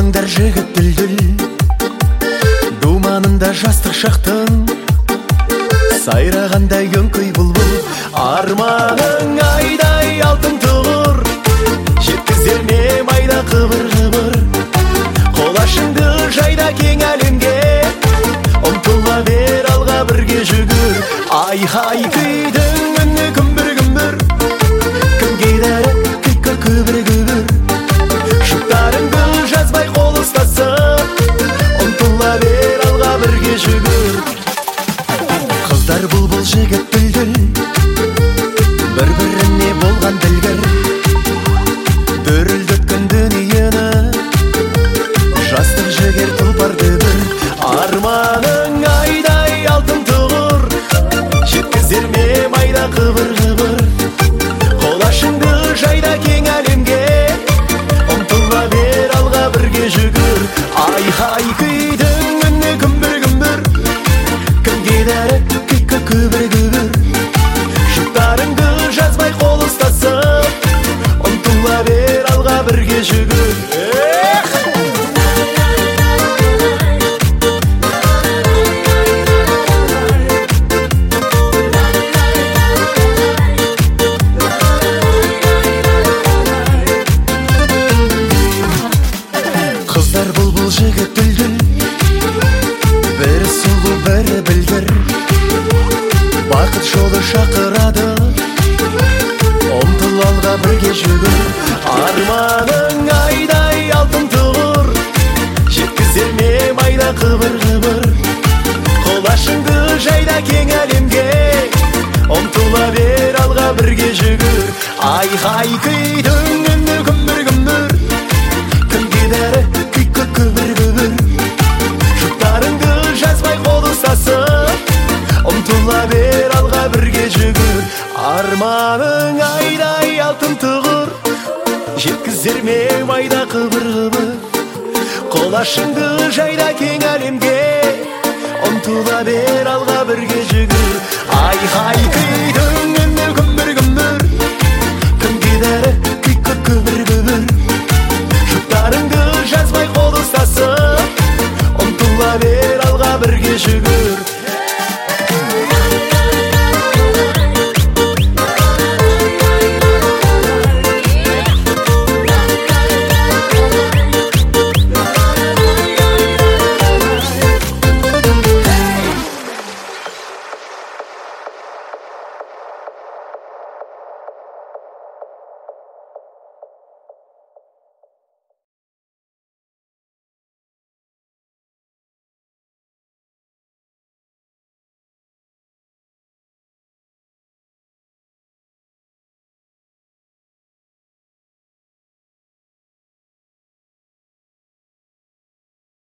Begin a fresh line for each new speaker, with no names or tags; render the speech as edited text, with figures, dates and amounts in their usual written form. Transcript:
болаңдар жігіт дүлдүл, думанында жастық шақтың, сайрағандай өңкей бұлбұл. Арманың айдай алтын тұғыр, жеткізер ме майда қыбыр-қыбыр. Қолашыңды жайда кең әлемге, ұмтыла бер алға бірге жүгір. Ай-хай күйдің үні күмбір-күмбір, кімге дәрі күйкі күбір-күбір. Жұптарыңды жазбай қол ұстасып, ұмтыла бер алға бірге жүгір. Қыздар бұлбұл, жігіт дүлдүл, бір-біріне болған ділгір. Дүрілдеткен дүниені, жастық жігер тұлпар дүбір. Арманың айдай алтын тұғыр, жеткізер ме майда қыбыр-қыбыр. Қолашыңды жайда кең әлемге, ұмтыла бер алға бірге жүгір. Ай-хай күйдің үні күмбір-күмбір, кімге дәрі күйкі күбір-күбір. Жұптарыңды жазбай қол ұстасып, ұмтыла бер алға бірге жүгір. Қыздар бұлбұл, жігіт дүлдүл, бір сұлу бірі білгір. Бақыт жолы шақырады, ұмтыл алға бірге жүгір. Арманың айдай алтын тұғыр, жеткізер ме майда қыбыр-қыбыр. Қолашыңды жайда кең әлемге, ұмтыла бер алға бірге жүгір. Ай-хай күйдің үні күмбір-күмбір, кімге дәрі күйкі күбір-күбір. Жұптарыңды жазбай қол ұстасып, ұмтыла бер алға бірге жүгір. Арманың айдай алтын тұғыр, жеткізер ме майда қыбыр-қыбыр. Қолашыңды жайда кең әлемге, ұмтыла бер алға бірге жүгір. Ай-хай күйдің үні күмбір-күмбір, кімге дәрі күйкі күбір-күбір. Жұптарыңды жазбай қол ұстасып, ұмтыла бер алға бірге жүгір.